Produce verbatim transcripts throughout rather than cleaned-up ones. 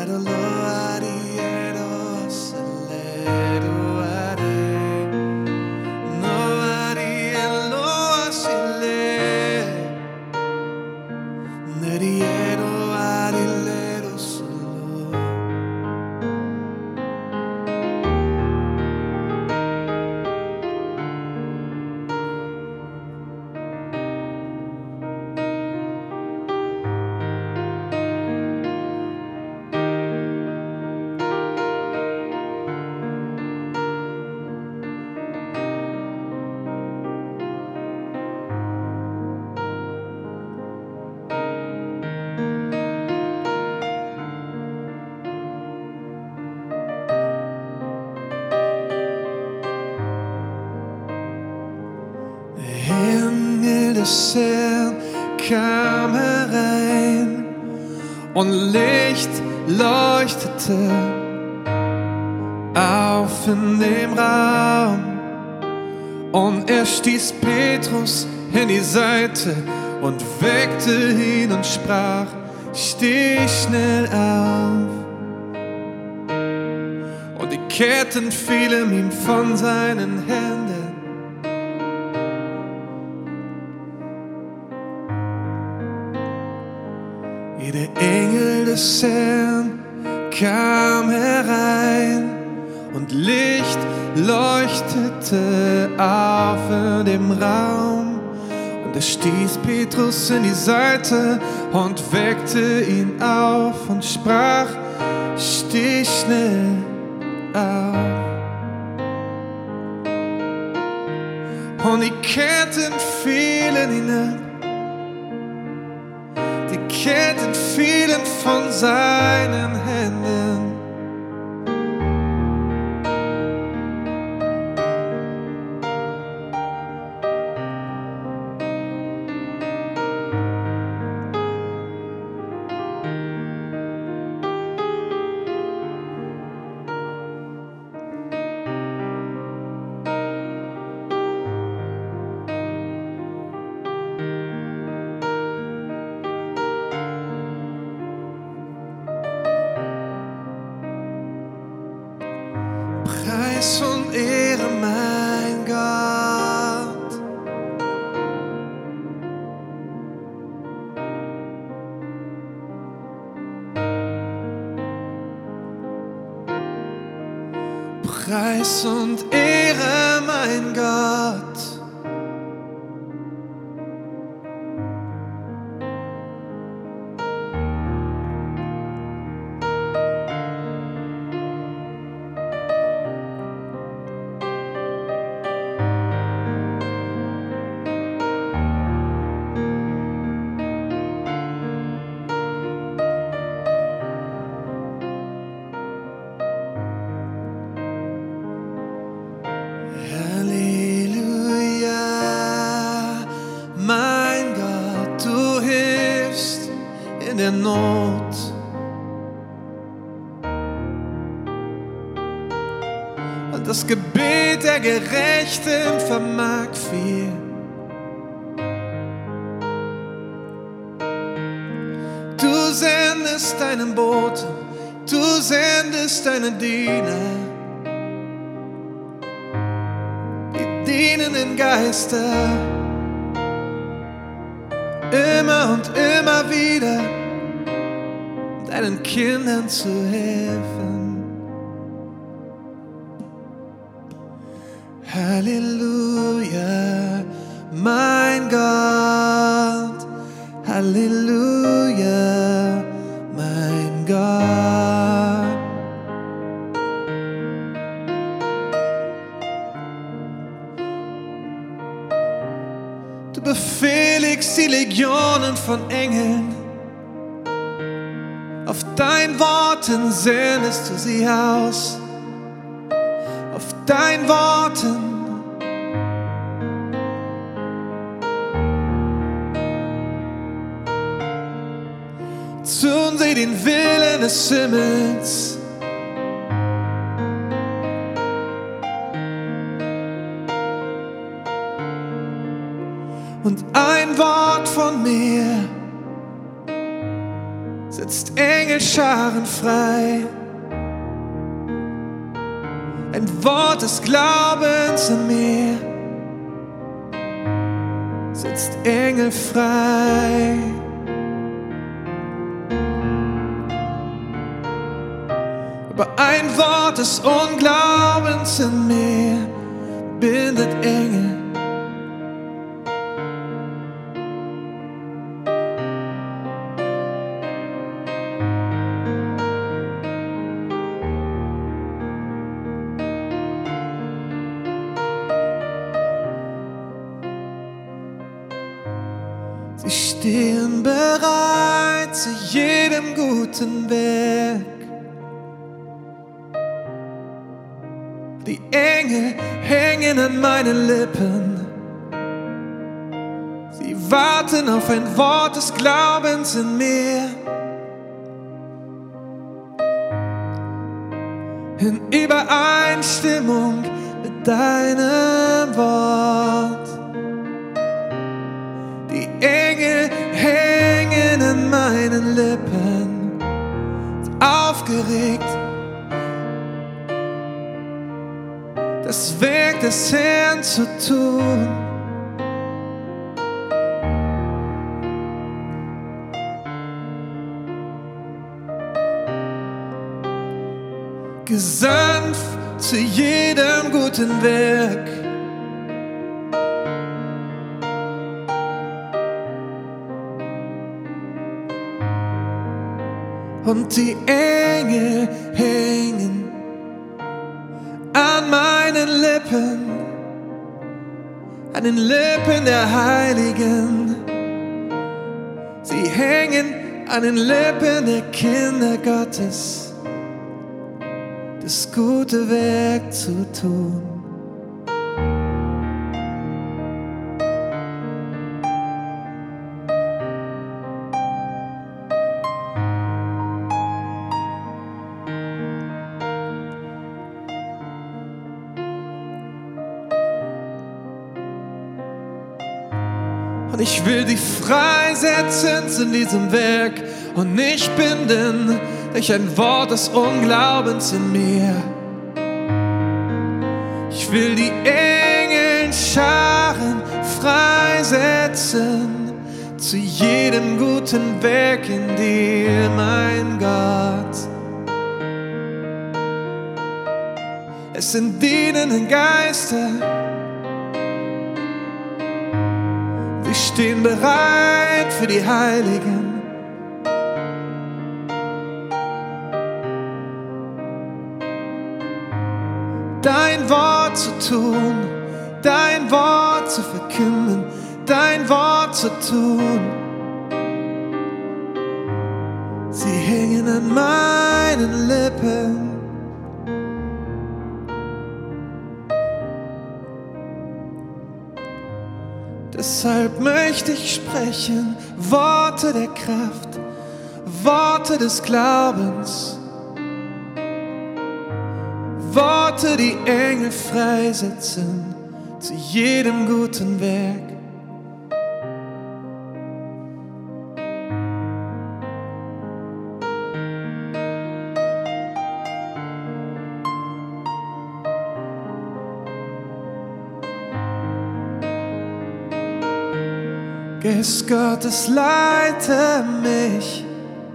des Herrn kam herein und Licht leuchtete auf in dem Raum. Und er stieß Petrus in die Seite und weckte ihn und sprach: Steh schnell auf. Und die Ketten fielen ihm von seinen Händen. Jeder Engel des Herrn kam herein und Licht leuchtete auf in dem Raum. Und er stieß Petrus in die Seite und weckte ihn auf und sprach: Steh schnell auf. Und die Ketten fielen hinab, die Ketten fielen von seinen Händen. Preis und Ehre, mein Gott. Preis und Ehre, mein Gott. Mein Gott, du hilfst in der Not. Und das Gebet der Gerechten vermag viel. Du sendest deinen Boten, du sendest deine Diener, die dienenden Geister, immer und immer wieder deinen Kindern zu helfen. Halleluja, mein Gott. Halleluja, mein Gott. Du befehligst die Legionen von Engeln, auf dein Worten sendest du sie aus, auf dein Worten. Tun sie den Willen des Himmels. Und ein Wort von mir setzt Engel Engelscharen frei. Ein Wort des Glaubens in mir sitzt engelfrei. Aber ein Wort des Unglaubens in mir bindet Engel. Sie stehen bereit zu jedem guten Werk. Die Engel hängen an meinen Lippen. Sie warten auf ein Wort des Glaubens in mir. In Übereinstimmung mit deinem Wort. Die Engel hängen an meinen Lippen, aufgeregt, das Werk des Herrn zu tun. Gesandt zu jedem guten Werk. Und die Engel hängen an meinen Lippen, an den Lippen der Heiligen. Sie hängen an den Lippen der Kinder Gottes, das gute Werk zu tun. Und ich will dich freisetzen zu diesem Werk und nicht binden durch ein Wort des Unglaubens in mir. Ich will die Engelscharen freisetzen zu jedem guten Werk in dir, mein Gott. Es sind dienende Geister. Sie stehen bereit für die Heiligen. Dein Wort zu tun, dein Wort zu verkünden, dein Wort zu tun. Sie hängen an meinen Lippen. Deshalb möchte ich sprechen, Worte der Kraft, Worte des Glaubens, Worte, die Engel freisetzen zu jedem guten Werk. Geist Gottes, leite mich,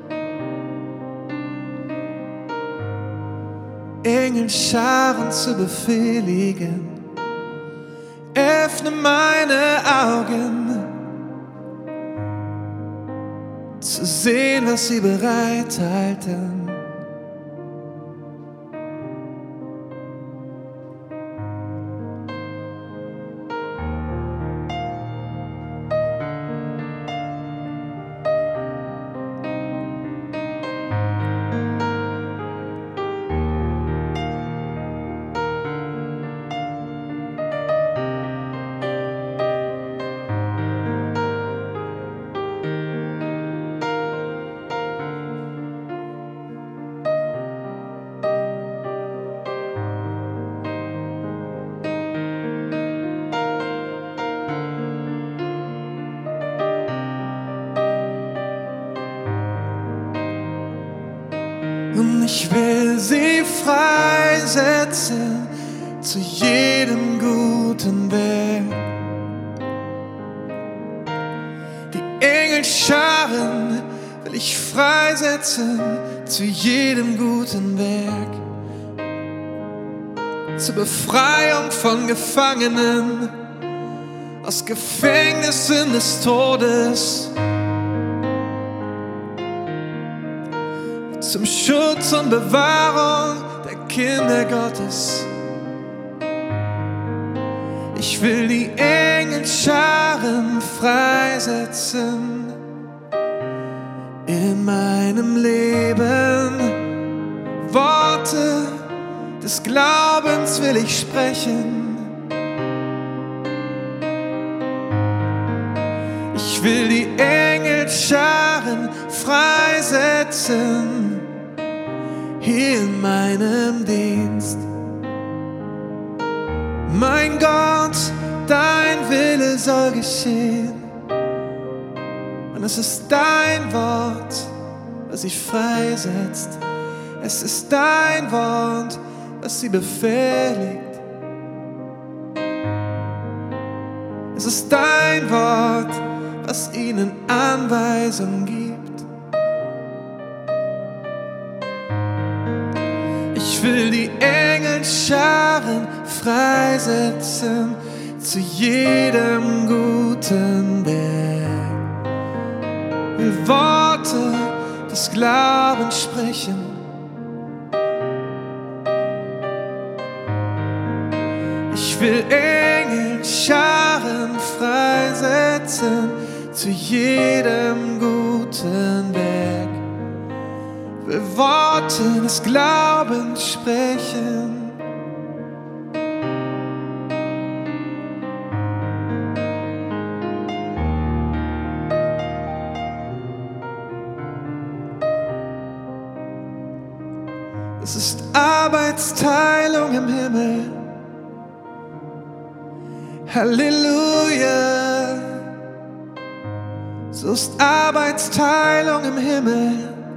Engelscharen zu befehligen. Öffne meine Augen, zu sehen, was sie bereithalten. und ich will sie freisetzen zu jedem guten Werk. Die Engelscharen will ich freisetzen zu jedem guten Werk. Zur Befreiung von Gefangenen aus Gefängnissen des Todes, zum Schutz und Bewahrung der Kinder Gottes. Ich will die Engelscharen freisetzen in meinem Leben. Worte des Glaubens will ich sprechen. Ich will die Engelscharen freisetzen hier in meinem Dienst. Mein Gott, dein Wille soll geschehen. Und es ist dein Wort, was sie freisetzt. Es ist dein Wort, was sie befehligt. Es ist dein Wort, was ihnen Anweisung gibt. Ich will die Engelscharen freisetzen zu jedem guten Werk. Will Worte des Glaubens sprechen. Ich will Engelscharen freisetzen zu jedem guten Werk. Will Worte des Glaubens sprechen. Es ist Arbeitsteilung im Himmel. Halleluja. So ist Arbeitsteilung im Himmel.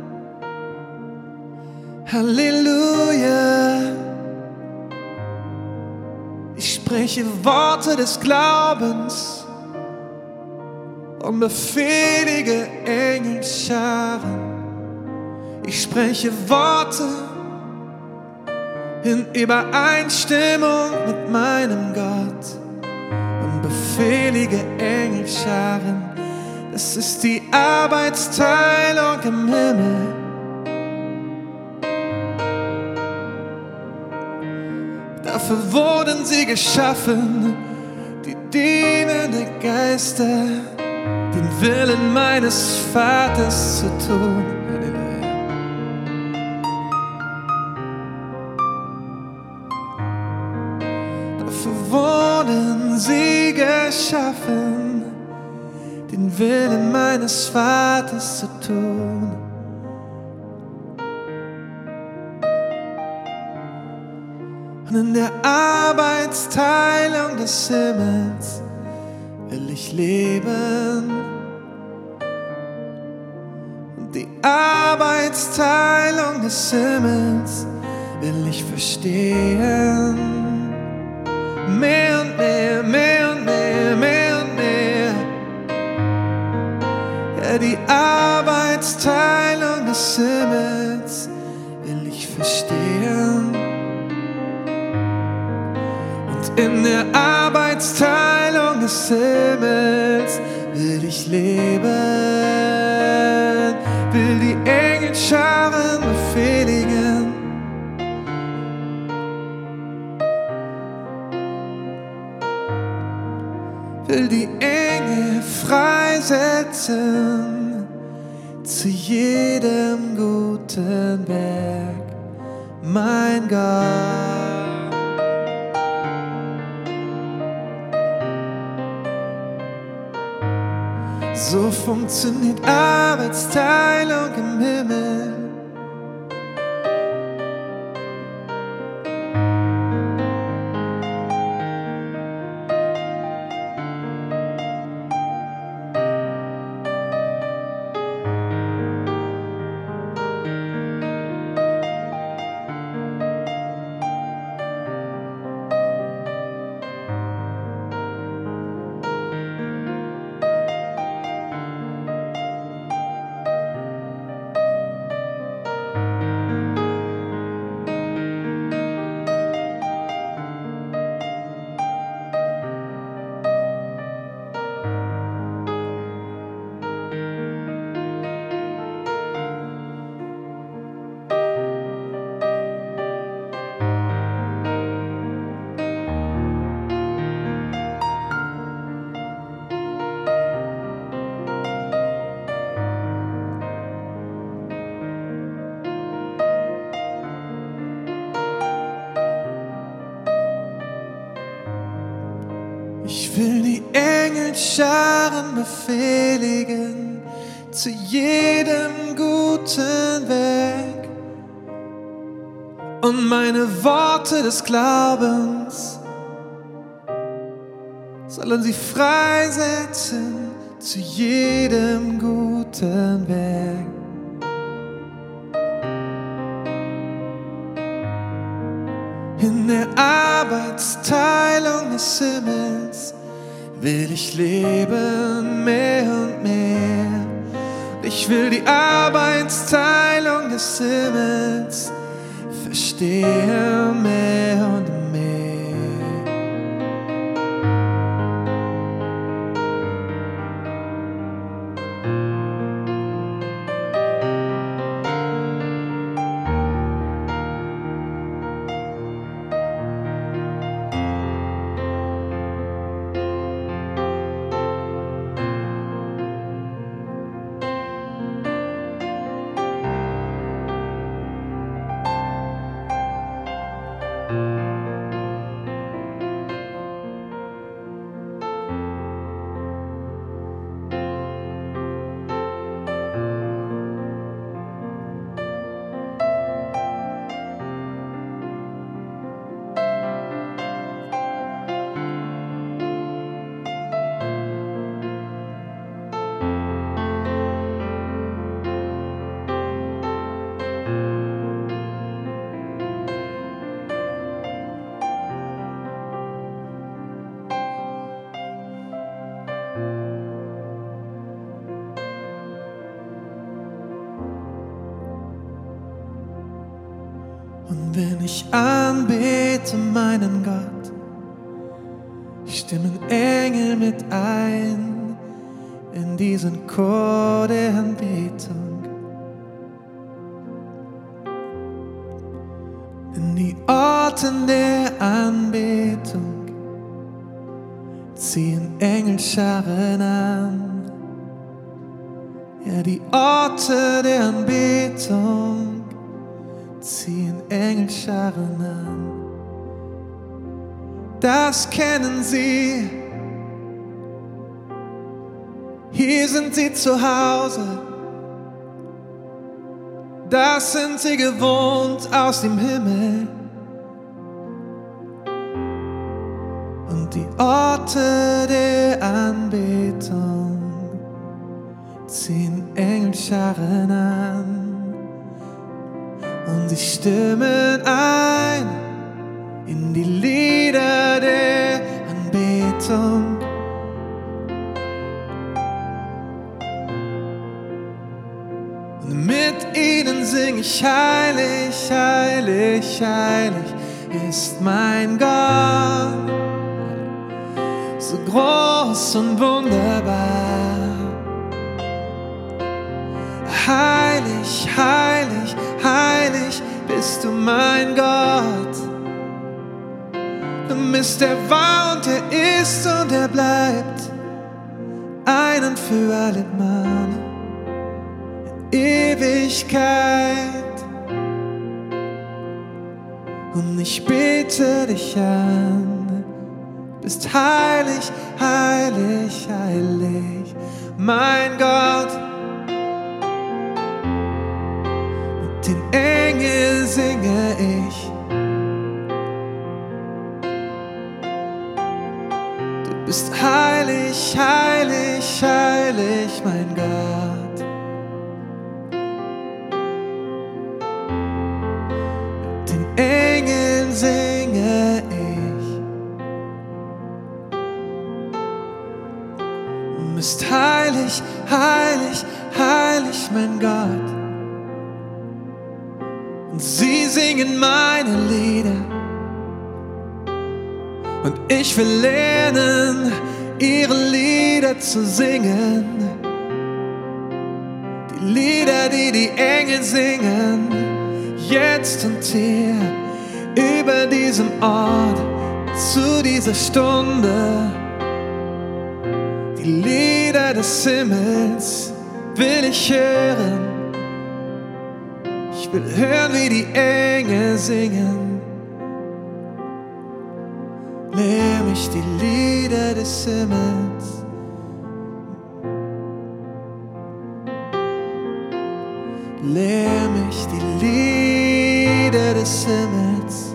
Halleluja. Ich spreche Worte des Glaubens und befehlige Engelscharen. Ich spreche Worte in Übereinstimmung mit meinem Gott und befehlige Engelscharen. Das ist die Arbeitsteilung im Himmel. Dafür wurden sie geschaffen, die dienenden Geister, den Willen meines Vaters zu tun. Dafür wurden sie geschaffen, den Willen meines Vaters zu tun. Und in der Arbeitsteilung des Himmels will ich leben. Und die Arbeitsteilung des Himmels will ich verstehen. Mehr und mehr, mehr und mehr, mehr und mehr. Ja, die Arbeitsteilung des Himmels will ich verstehen. In der Arbeitsteilung des Himmels will ich leben, will die Engelscharen befehligen. Will die Engel freisetzen zu jedem guten Werk, mein Gott. So funktioniert Arbeitsteilung im Himmel. Ich will die Engelscharen befehligen zu jedem guten Weg und meine Worte des Glaubens sollen sie freisetzen zu jedem guten Weg. In der Arbeitsteilung des Himmels will ich leben mehr und mehr. Ich will die Arbeitsteilung des Himmels verstehen mehr und mehr. Und wenn ich anbete meinen Gott, stimmen Engel mit ein in diesen Chor der Anbetung. In die Orten der Anbetung ziehen Engelscharen an. Ja, die Orte der Anbetung ziehen Engelscharen an. Das kennen sie. Hier sind sie zu Hause. Das sind sie gewohnt aus dem Himmel. Und die Orte der Anbetung ziehen Engelscharen an. Und sie stimmen ein in die Lieder der Anbetung. Und mit ihnen sing ich heilig, heilig, heilig ist mein Gott. So groß und wunderbar. Heilig, heilig, heilig bist du mein Gott. Du bist der war und der ist und der bleibt ein und für alle Male in Ewigkeit. Und ich bete dich an, bist heilig, heilig, heilig, mein Gott. Den Engel singe ich. Du bist heilig, heilig, heilig, mein Gott. Den Engeln singe ich. Du bist heilig, heilig, heilig, mein Gott. Und sie singen meine Lieder. Und ich will lernen, ihre Lieder zu singen. Die Lieder, die die Engel singen, jetzt und hier, über diesem Ort, zu dieser Stunde. Die Lieder des Himmels will ich hören. Ich will hören, wie die Engel singen. Lehr mich mich die Lieder des Himmels. Lehr mich die Lieder des Himmels.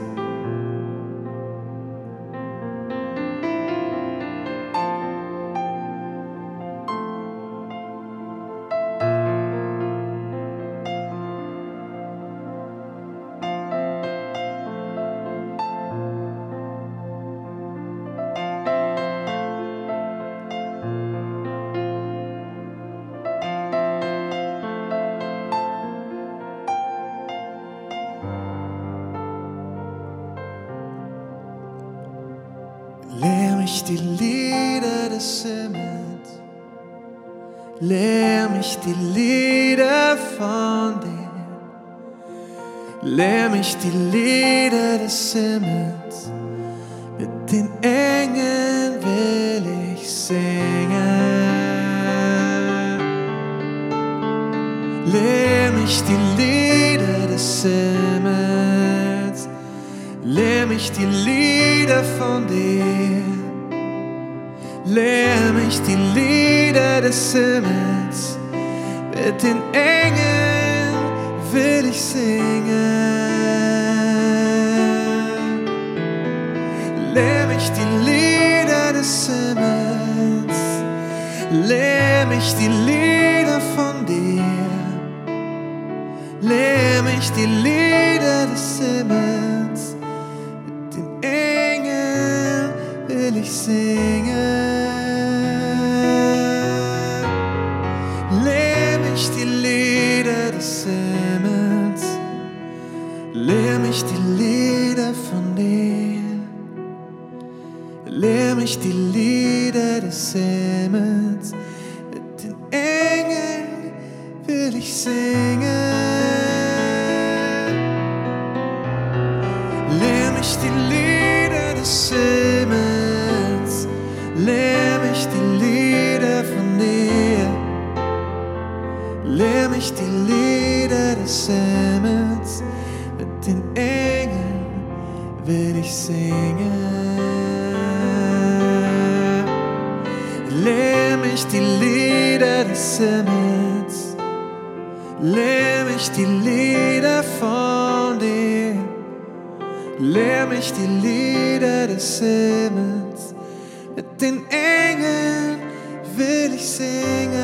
Lehr mich die Lieder des Himmels. Lehr mich die Lieder von dir. Lehr mich die Lieder des Himmels. Mit den Engeln will ich singen. Lehr mich die Lieder des Himmels. Lehr mich die Lieder von dir. Lehr mich die Lieder des Himmels. Mit den Engeln will ich singen. Lehr mich die Lieder des Himmels. Lehr mich die Lieder von dir. Lehr mich die Lieder des Himmels. Mit den Engeln will ich singen. Lehr mich die Lieder des Himmels. Lehr mich die Lieder von dir. Lehr mich die Lieder des Himmels. Mit den Engeln will ich singen. Lehr mich die Lieder des Himmels. Lehr mich die Lieder von dir. Lehr mich die Lieder des Himmels. Mit den Engeln will ich singen. Lehr mich die Lieder des Himmels. Lehr mich die Lieder von dir. Lehr mich die Lieder des Himmels. Mit den Engeln will ich singen.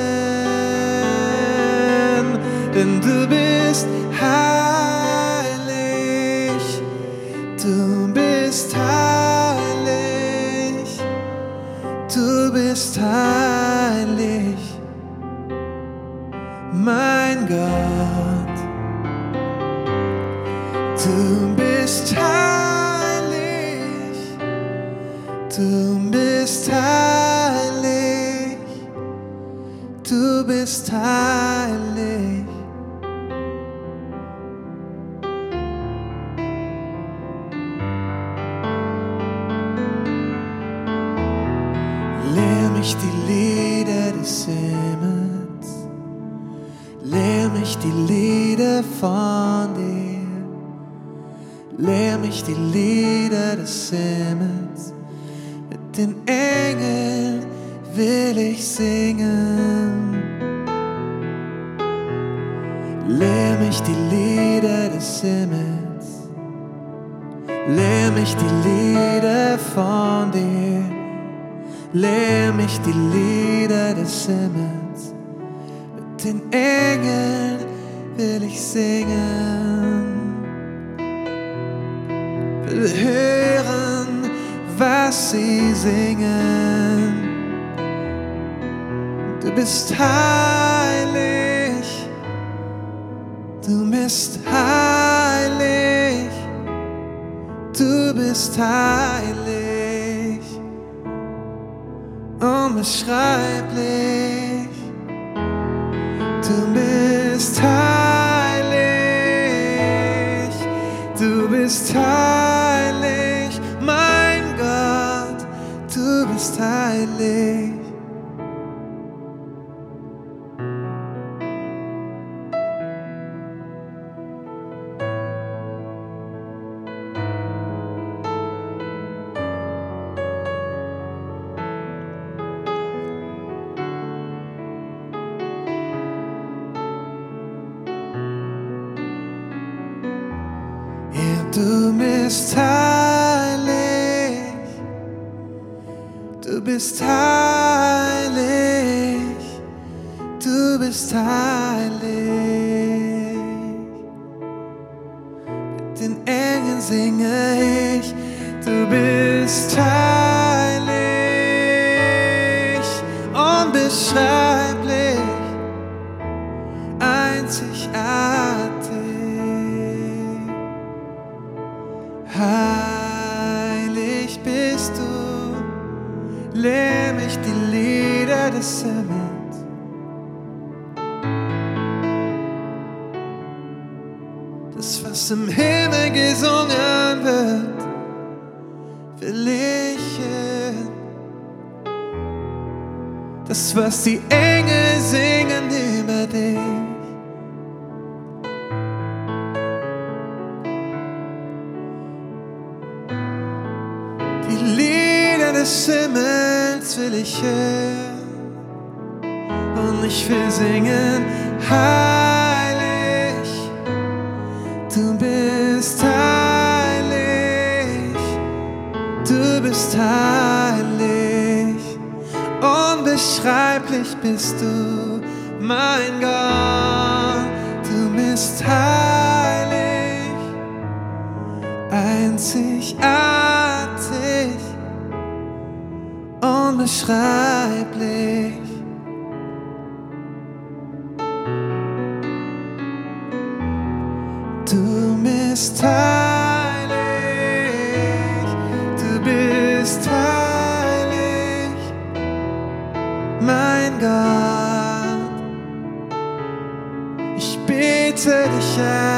Denn du bist heilig. Du bist heilig. Du bist heilig. Mein Gott. Du bist heilig. Du bist heilig. Du bist heilig. Lehr mich die Lieder des Himmels. Lehr mich die Lieder von dir. Lehr mich die Lieder des Himmels. Mit den Engeln will ich singen. Lehr mich die Lieder des Himmels. Lehr mich die Lieder von dir. Lehr mich die Lieder des Himmels. Mit den Engeln will ich singen. Will hören, was sie singen. Du bist heilig. Du bist heilig. Du bist heilig. Unbeschreiblich. Du bist heilig. Du bist heilig. Mein Gott, du bist heilig. Du bist heilig, du bist heilig, du bist heilig. Mit den Engeln singe ich, du bist heilig, unbeschreiblich, einzigartig. Heilig bist du, lehr mich die Lieder des Himmels. Das, was im Himmel gesungen wird, will ich hören. Das, was die Engel singen über dich. Die Lieder des Himmels will ich hören und ich will singen, heilig, du bist heilig, du bist heilig, unbeschreiblich bist du, mein Gott, du bist heilig, einzigartig, unbeschreiblich. Du bist heilig, du bist heilig, mein Gott, ich bete dich an.